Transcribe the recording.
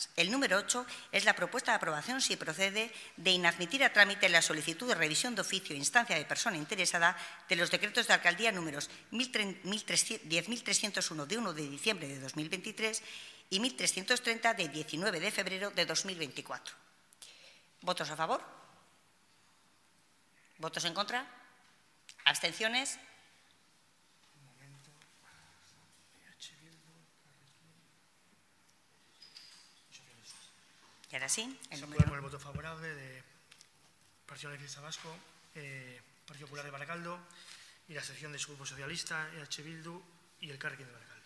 El número 8 es la propuesta de aprobación, si procede, de inadmitir a trámite la solicitud de revisión de oficio e instancia de persona interesada de los decretos de alcaldía números 10.301 de 1 de diciembre de 2023 y 1.330 de 19 de febrero de 2024. ¿Votos a favor? ¿Votos en contra? ¿Abstenciones? Y ahora sí, el número... Con el voto favorable de Partido Nacionalista Vasco, Partido Popular de Baracaldo y la sección de su Grupo Socialista, EH Bildu y el Elkarrekin de Baracaldo.